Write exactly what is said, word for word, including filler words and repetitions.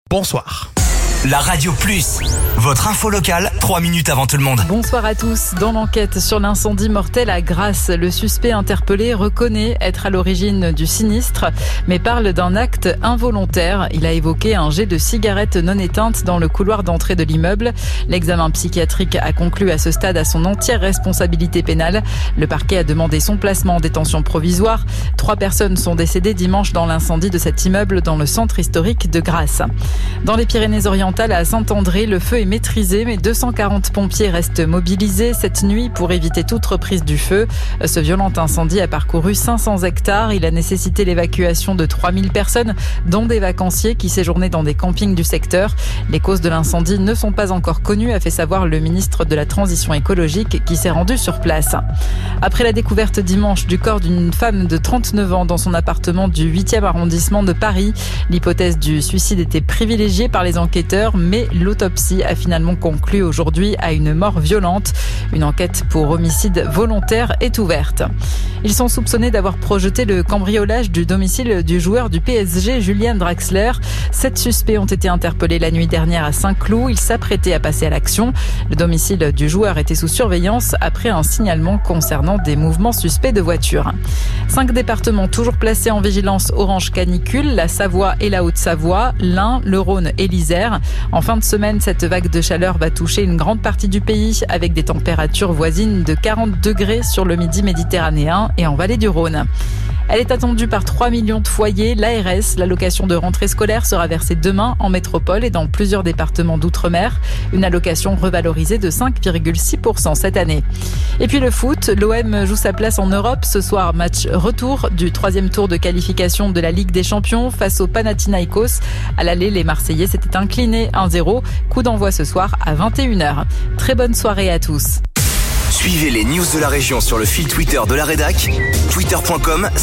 Bonsoir. La Radio Plus, votre info locale, trois minutes avant tout le monde. Bonsoir à tous. Dans l'enquête sur l'incendie mortel à Grasse, le suspect interpellé reconnaît être à l'origine du sinistre, mais parle d'un acte involontaire. Il a évoqué un jet de cigarette non éteinte dans le couloir d'entrée de l'immeuble. L'examen psychiatrique a conclu à ce stade à son entière responsabilité pénale. Le parquet a demandé son placement en détention provisoire. Trois personnes sont décédées dimanche dans l'incendie de cet immeuble dans le centre historique de Grasse. Dans les Pyrénées-Orientales, à Saint-André, le feu est maîtrisé, mais deux cent quarante pompiers restent mobilisés cette nuit pour éviter toute reprise du feu. Ce violent incendie a parcouru cinq cents hectares. Il a nécessité l'évacuation de trois mille personnes, dont des vacanciers qui séjournaient dans des campings du secteur. Les causes de l'incendie ne sont pas encore connues, a fait savoir le ministre de la Transition écologique qui s'est rendu sur place. Après la découverte dimanche du corps d'une femme de trente-neuf ans dans son appartement du huitième arrondissement de Paris, l'hypothèse du suicide était privilégiée par les enquêteurs, mais l'autopsie a finalement conclu aujourd'hui à une mort violente. Une enquête pour homicide volontaire est ouverte. Ils sont soupçonnés d'avoir projeté le cambriolage du domicile du joueur du P S G, Julian Draxler. Sept suspects ont été interpellés la nuit dernière à Saint-Cloud. Ils s'apprêtaient à passer à l'action. Le domicile du joueur était sous surveillance après un signalement concernant des mouvements suspects de voitures. Cinq départements toujours placés en vigilance orange canicule, la Savoie et la Haute-Savoie, l'Ain, le Rhône et l'Isère. En fin de semaine, cette vague de chaleur va toucher une grande partie du pays avec des températures voisines de quarante degrés sur le midi méditerranéen et en vallée du Rhône. Elle est attendue par trois millions de foyers. L'A R S, l'allocation de rentrée scolaire, sera versée demain en métropole et dans plusieurs départements d'outre-mer. Une allocation revalorisée de cinq virgule six pour cent cette année. Et puis le foot, l'O M joue sa place en Europe. Ce soir, match retour du troisième tour de qualification de la Ligue des Champions face au Panathinaikos. À l'aller, les Marseillais s'étaient inclinés un zéro. Coup d'envoi ce soir à vingt et une heures. Très bonne soirée à tous. Suivez les news de la région sur le fil Twitter de la rédac, twitter point com